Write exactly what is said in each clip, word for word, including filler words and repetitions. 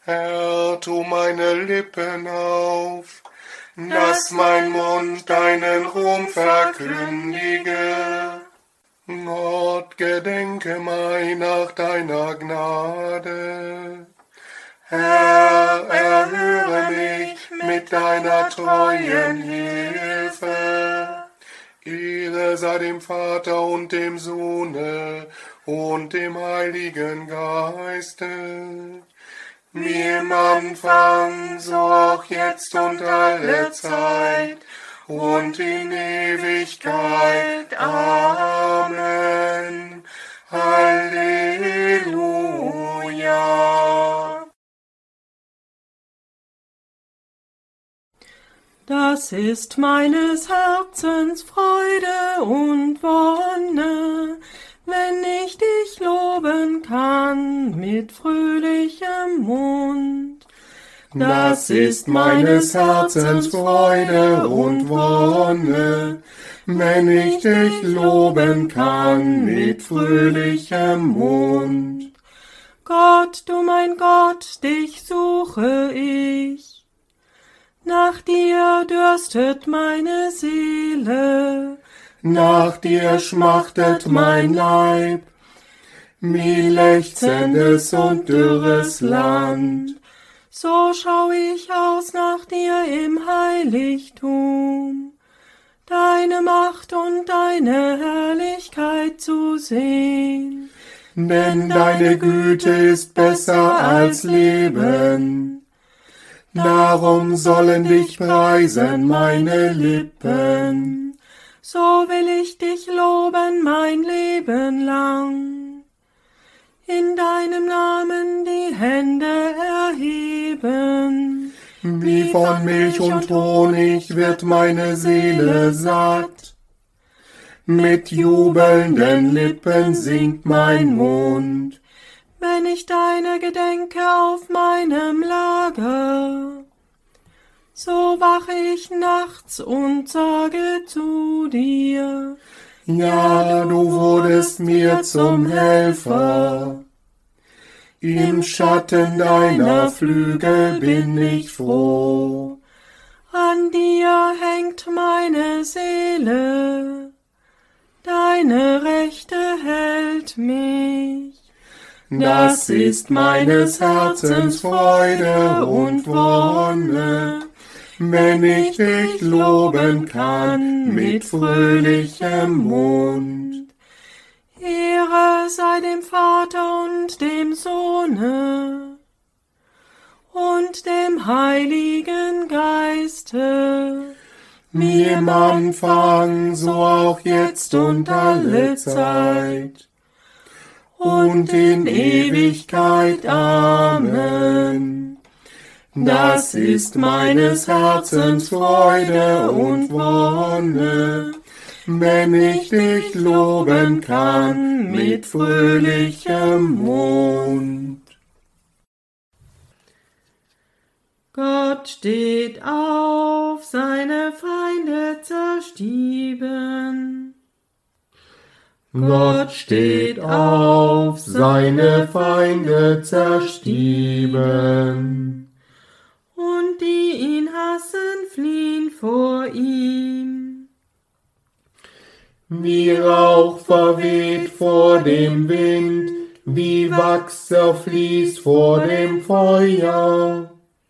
Herr, tu meine Lippen auf, dass mein Mund deinen Ruhm verkündige. Gott, gedenke meiner deiner Gnade. Herr, erhöre mich mit deiner treuen Hilfe. Ehre sei dem Vater und dem Sohne und dem Heiligen Geiste, wie im Anfang, so auch jetzt und alle Zeit und in Ewigkeit. Amen. Halleluja. Das ist meines Herzens Freude und Wonne, wenn ich dich loben kann mit fröhlichem Mund. Das ist meines Herzens Freude und Wonne, wenn ich dich loben kann mit fröhlichem Mund. Gott, du mein Gott, dich suche ich. Nach dir dürstet meine Seele, nach dir schmachtet mein Leib, wie lechzendes und dürres Land. So schau ich aus nach dir im Heiligtum, deine Macht und deine Herrlichkeit zu sehen. Denn deine Güte ist besser als Leben. Darum sollen dich preisen meine Lippen. So will ich dich loben mein Leben lang. In deinem Namen die Hände erheben. Wie von Milch und Honig wird meine Seele satt. Mit jubelnden Lippen singt mein Mund. Wenn ich deine gedenke auf meinem Lager, so wache ich nachts und sage zu dir, ja, du wurdest mir zum Helfer. Im Schatten deiner Flügel bin ich froh. An dir hängt meine Seele, deine Rechte hält mich. Das ist meines Herzens Freude und Wonne, wenn ich dich loben kann mit fröhlichem Mund. Ehre sei dem Vater und dem Sohne und dem Heiligen Geiste, wie im Anfang, so auch jetzt und alle Zeit und in Ewigkeit. Amen. Das ist meines Herzens Freude und Wonne, wenn ich dich loben kann mit fröhlichem Mund. Gott steht auf, seine Feinde zerstieben. Gott steht auf, seine Feinde zerstieben. Und die ihn hassen, fliehen vor ihm. Wie Rauch verweht vor dem Wind, wie Wachs zerfließt vor dem Feuer.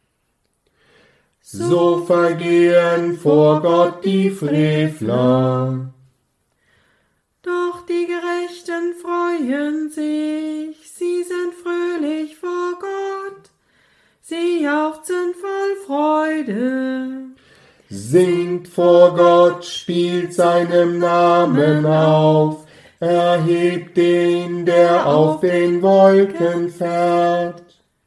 So vergehen vor Gott die Frevler. Doch die Gerechten freuen sich, sie sind fröhlich vor Gott, sie jauchzen voll Freude. Singt vor Gott, spielt seinem Namen auf, erhebt den, der auf den Wolken fährt.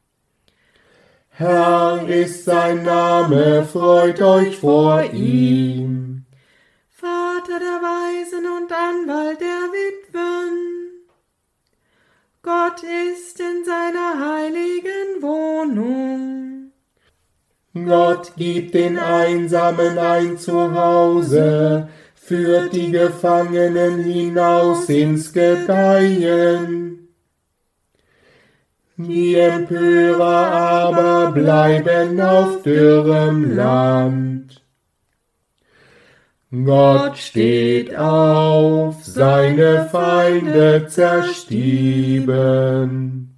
Herr ist sein Name, freut euch vor ihm. Vater der Weisen und Anwalt der Witwen, Gott ist in seiner heiligen Wohnung. Gott gibt den Einsamen ein Zuhause, führt die Gefangenen hinaus ins Gedeihen. Die Empörer aber bleiben auf dürrem Land. Gott steht auf, seine Feinde zerstieben.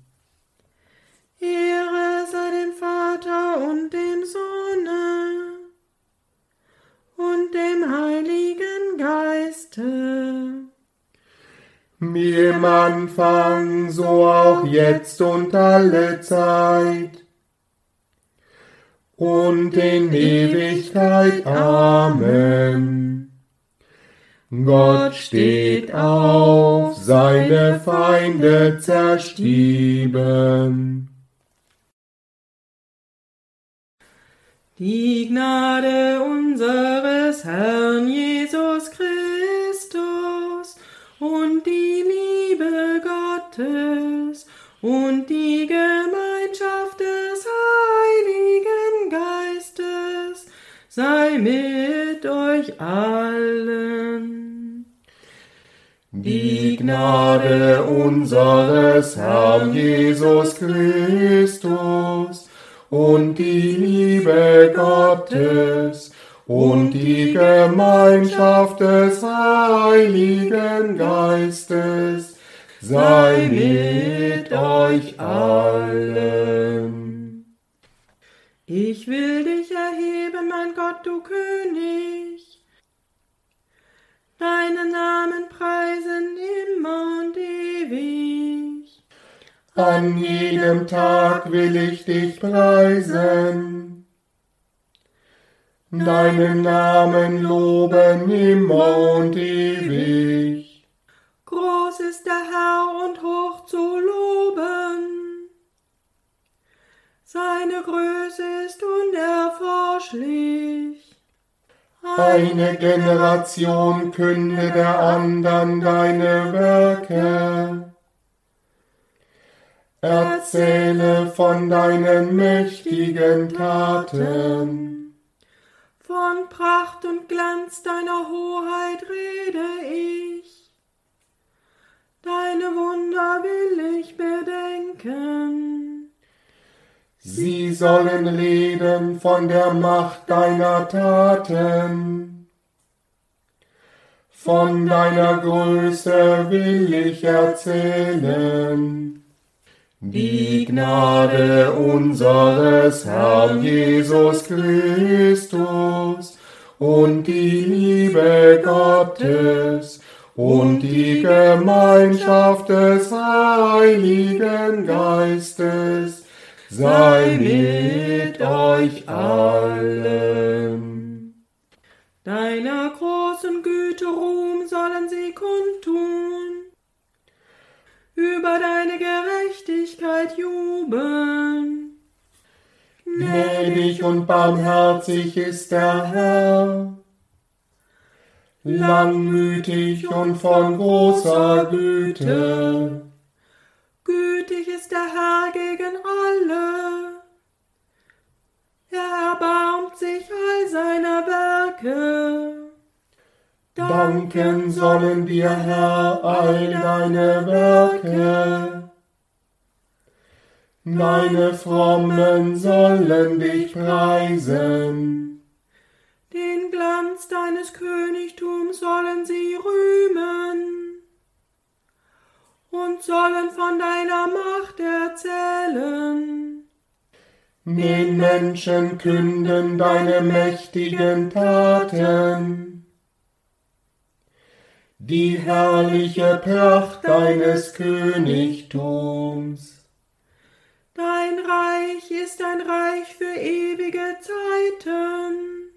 Ehre sei dem Vater und dem Sohne und dem Heiligen Geiste. Wie im Anfang, so auch jetzt und alle Zeit und in Ewigkeit. Amen. Gott steht auf, seine Feinde zerstieben. Die Gnade unseres Herrn Jesus Christus und die Liebe Gottes und die Gemeinschaft des Heiligen Geistes sei mit euch allen. Die Gnade unseres Herrn Jesus Christus und die Liebe Gottes und die Gemeinschaft des Heiligen Geistes sei mit euch allen. Ich will dich erheben, mein Gott, du König, deinen Namen preisen immer und ewig. An jedem Tag will ich dich preisen, deinen Namen loben immer und ewig. Groß ist der Herr und hoch zu loben, seine Größe ist unerforschlich. Eine Generation künde der andern deine Werke. Erzähle von deinen mächtigen Taten. Von Pracht und Glanz deiner Hoheit rede ich. Deine Wunder will ich bedenken. Sie sollen reden von der Macht deiner Taten. Von deiner Größe will ich erzählen. Die Gnade unseres Herrn Jesus Christus und die Liebe Gottes und die Gemeinschaft des Heiligen Geistes sei mit euch allen. Deiner großen Güte Ruhm sollen sie kundtun, über deine Gerechtigkeit jubeln. Gnädig und barmherzig ist der Herr, langmütig und von großer Güte. Gütig ist der Herr gegen alle, er erbarmt sich all seiner Werke. Danken sollen dir, Herr, all deine Werke. Deine Frommen sollen dich preisen. Den Glanz deines Königtums sollen sie rühmen und sollen von deiner Macht erzählen. Den Menschen künden deine mächtigen Taten. Die herrliche Pracht deines Königtums. Dein Reich ist ein Reich für ewige Zeiten.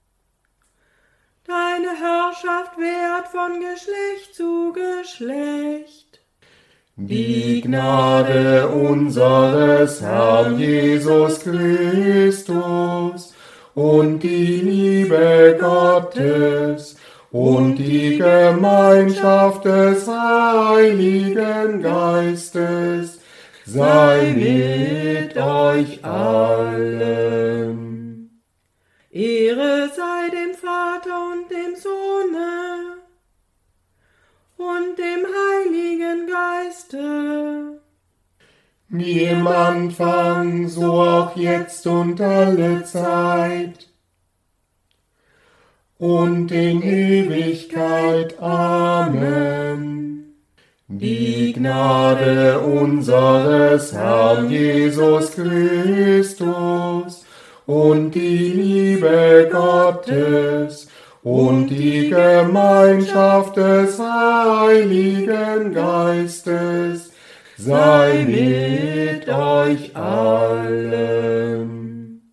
Deine Herrschaft währt von Geschlecht zu Geschlecht. Die Gnade unseres Herrn Jesus Christus und die Liebe Gottes und die Gemeinschaft des Heiligen Geistes sei mit euch allen. Ehre sei dem Vater und dem Sohne und dem Heiligen Geiste. wie im Anfang, so auch jetzt und alle Zeit und in Ewigkeit. Amen. Die Gnade unseres Herrn Jesus Christus und die Liebe Gottes und die Gemeinschaft des Heiligen Geistes sei mit euch allen.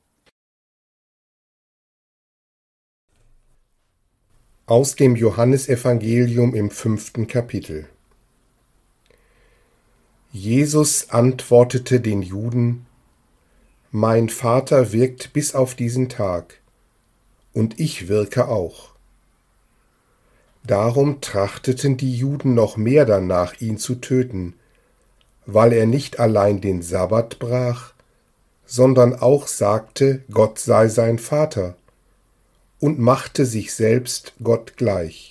Aus dem Johannesevangelium im fünften Kapitel. Jesus antwortete den Juden: Mein Vater wirkt bis auf diesen Tag, und ich wirke auch. Darum trachteten die Juden noch mehr danach, ihn zu töten, weil er nicht allein den Sabbat brach, sondern auch sagte, Gott sei sein Vater, und machte sich selbst Gott gleich.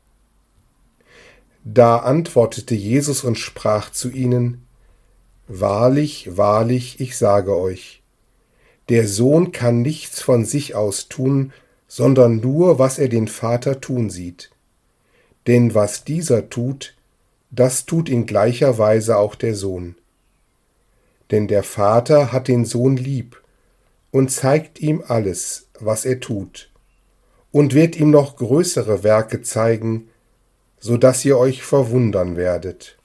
Da antwortete Jesus und sprach zu ihnen: Wahrlich, wahrlich, ich sage euch, der Sohn kann nichts von sich aus tun, sondern nur, was er den Vater tun sieht. Denn was dieser tut, das tut in gleicher Weise auch der Sohn. Denn der Vater hat den Sohn lieb und zeigt ihm alles, was er tut, und wird ihm noch größere Werke zeigen, so dass ihr euch verwundern werdet.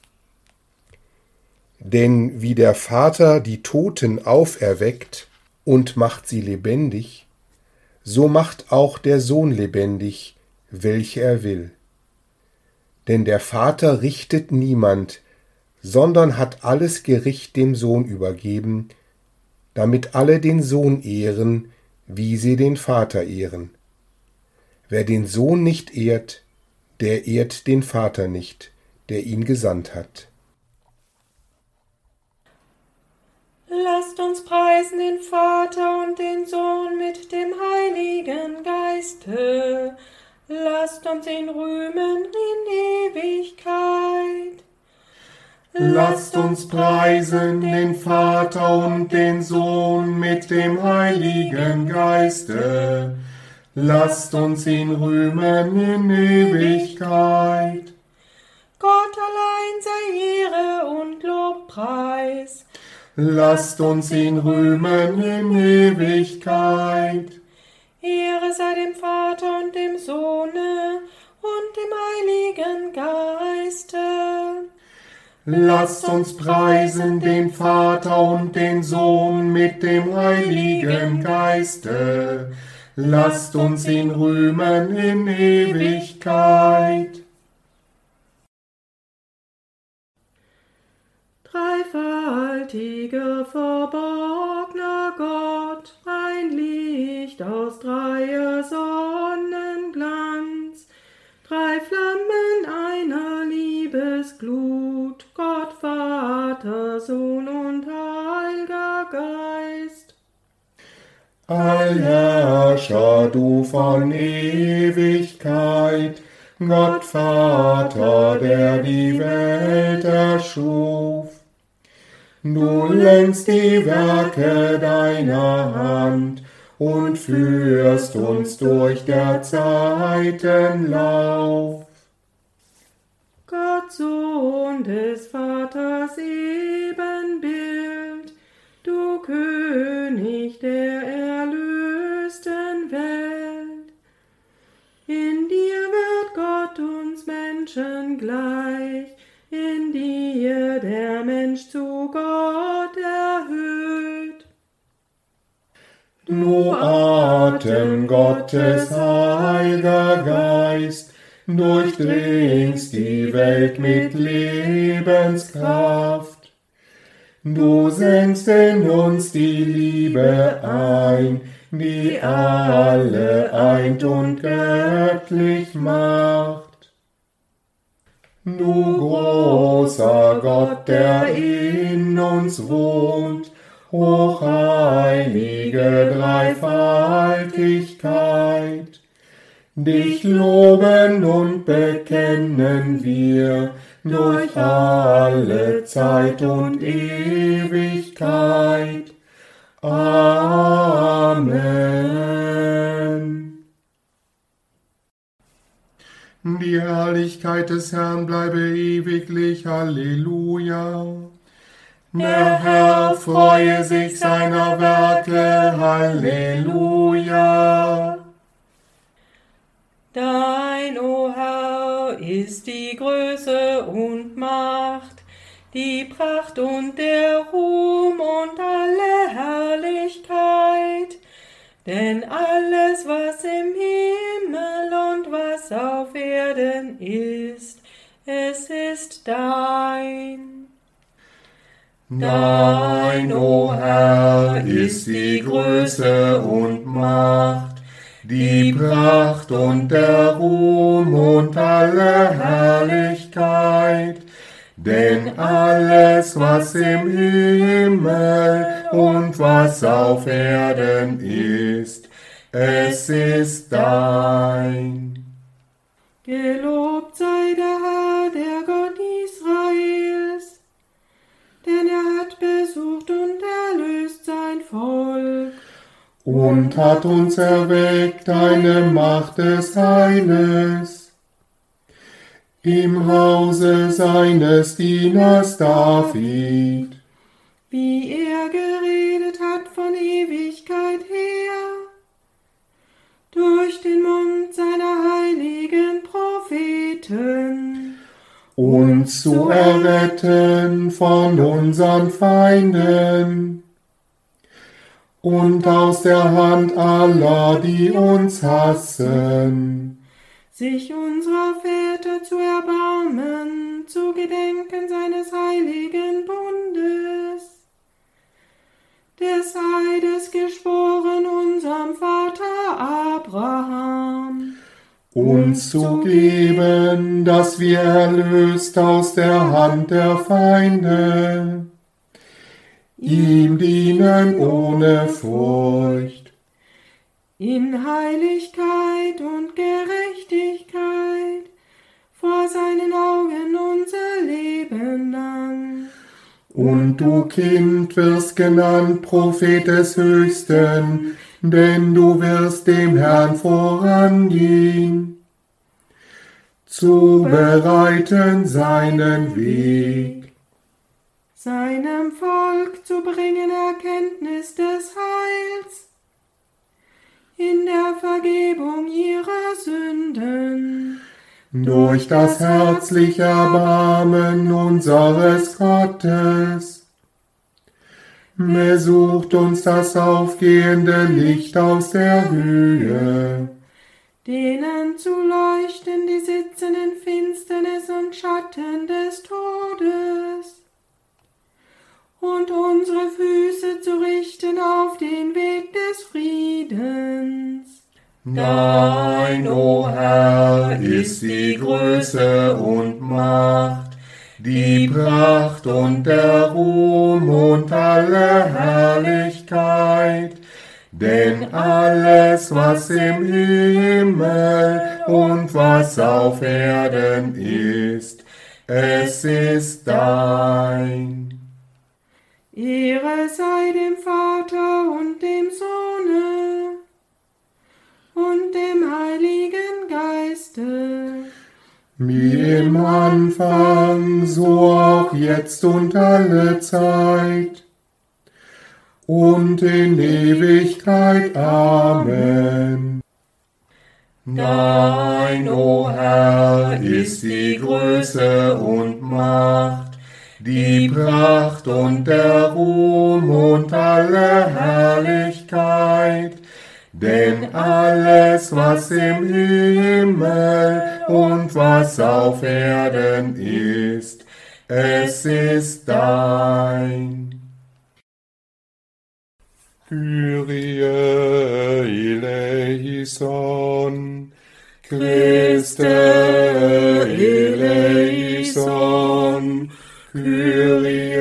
Denn wie der Vater die Toten auferweckt und macht sie lebendig, so macht auch der Sohn lebendig, welche er will. Denn der Vater richtet niemand, sondern hat alles Gericht dem Sohn übergeben, damit alle den Sohn ehren, wie sie den Vater ehren. Wer den Sohn nicht ehrt, der ehrt den Vater nicht, der ihn gesandt hat. Lasst uns preisen den Vater und den Sohn mit dem Heiligen Geiste. Lasst uns ihn rühmen in Ewigkeit. Lasst uns preisen den Vater und den Sohn mit dem Heiligen Geiste. Lasst uns ihn rühmen in Ewigkeit. Gott allein sei Ehre und Lobpreis. Lasst uns ihn rühmen in Ewigkeit. Ehre sei dem Vater und dem Sohne und dem Heiligen Geiste. Lasst uns preisen den Vater und den Sohn mit dem Heiligen Geiste. Lasst uns ihn rühmen in Ewigkeit. Dreifaltiger, verborgner Gott, ein Licht aus dreier Sonnenglanz, drei Flammen einer Liebesglut, Gott, Vater, Sohn und Heiliger Geist. Allherrscher, du von Ewigkeit, Gott Vater, der die Welt erschuf. Du lenkst die Werke deiner Hand und führst uns durch der Zeiten Lauf. Gott, Sohn des Vaters Ebenbild, du König der erlösten Welt. In dir wird Gott uns Menschen gleich, in dir der Mensch zu Gott erhöht. Du Atem Gottes, Heiliger Geist, durchdringst die Welt mit Lebenskraft. Du senkst in uns die Liebe ein, die alle eint und göttlich macht. Du großer Gott, der in uns wohnt, hochheilige Dreifaltigkeit, dich loben und bekennen wir, durch alle Zeit und Ewigkeit. Amen. Die Herrlichkeit des Herrn bleibe ewiglich. Halleluja. Der Herr freue sich seiner Werke. Halleluja. Dein, o Herr, ist die Größe und Macht, die Pracht und der Ruhm und alle Herrlichkeit. Denn alles, was im Himmel und was auf Erden ist, es ist dein. Dein, o Herr, ist die Größe und Macht, die Pracht und der Ruhm und alle Herrlichkeit. Denn alles, was im Himmel und was auf Erden ist, es ist dein. Gelobt sei der Herr, der Gott Israels, denn er hat besucht und erlöst sein Volk. Und hat uns erweckt eine Macht des Heiles im Hause seines Dieners David, wie er geredet hat von Ewigkeit her, durch den Mund seiner heiligen Propheten, uns zu erretten von unseren Feinden und aus der Hand aller, die uns hassen, sich unserer Väter zu erbarmen, zu gedenken seines heiligen Bundes, des Eides geschworen unserem Vater Abraham, uns zu geben, dass wir erlöst aus der Hand der Feinde, ihm dienen ohne Furcht, in Heiligkeit und Gerechtigkeit, vor seinen Augen unser Leben lang. Und du, Kind, wirst genannt Prophet des Höchsten, denn du wirst dem Herrn vorangehen, zu bereiten seinen Weg, seinem Volk zu bringen Erkenntnis des Heils, in der Vergebung ihrer Sünden, durch das herzliche Erbarmen unseres Gottes. Besucht uns das aufgehende Licht aus der Höhe, denen zu leuchten, die sitzen in Finsternis und Schatten des Todes, und unsere Füße zu richten auf den Weg des Friedens. Dein, o Herr, ist die Größe und Macht, die Pracht und der Ruhm und alle Herrlichkeit. Denn alles, was im Himmel und was auf Erden ist, es ist dein. Ehre sei dem Vater und dem Sohne und dem Heiligen Geiste, wie im Anfang, so auch jetzt und alle Zeit und in Ewigkeit. Amen. Dein, o Herr, ist die Größe und Macht, die Pracht und der Ruhm und alle Herrlichkeit. Denn alles, was im Himmel und was auf Erden ist, es ist dein. Kyrie eleison, Christe eleison, Kyrie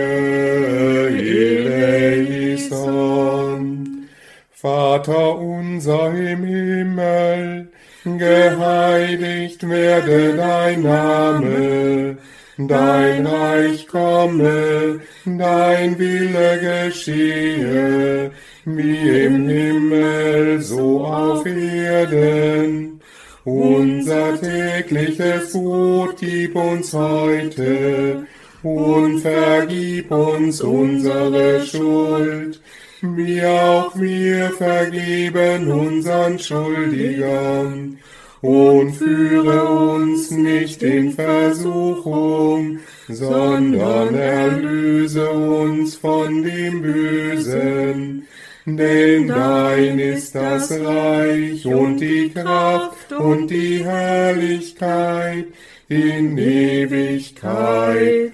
eleison. Vater unser im Himmel, geheiligt werde dein Name, Dein Reich komme, dein Wille geschehe, wie im Himmel, so auf Erden. Unser tägliches Brot gib uns heute und vergib uns unsere Schuld, wie auch wir vergeben unseren Schuldigern. Und führe uns nicht in Versuchung, sondern erlöse uns von dem Bösen. Denn dein ist das Reich und die Kraft und die Herrlichkeit in Ewigkeit.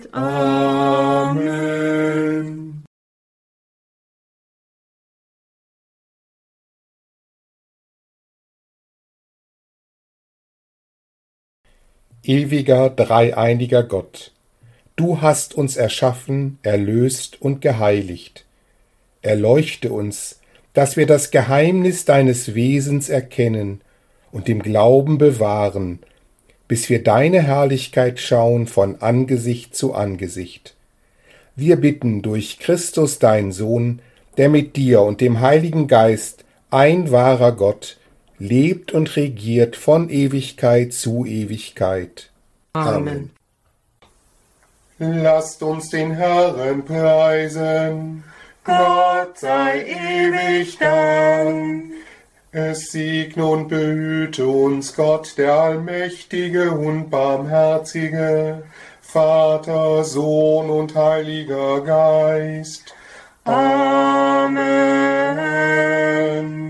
Amen. Ewiger, dreieiniger Gott, du hast uns erschaffen, erlöst und geheiligt. Erleuchte uns, dass wir das Geheimnis deines Wesens erkennen und im Glauben bewahren, bis wir deine Herrlichkeit schauen von Angesicht zu Angesicht. Wir bitten durch Christus, dein Sohn, der mit dir und dem Heiligen Geist, ein wahrer Gott, lebt und regiert von Ewigkeit zu Ewigkeit. Amen. Lasst uns den Herrn preisen. Gott sei ewig Dank. Es segne und behüte uns Gott, der Allmächtige und Barmherzige, Vater, Sohn und Heiliger Geist. Amen.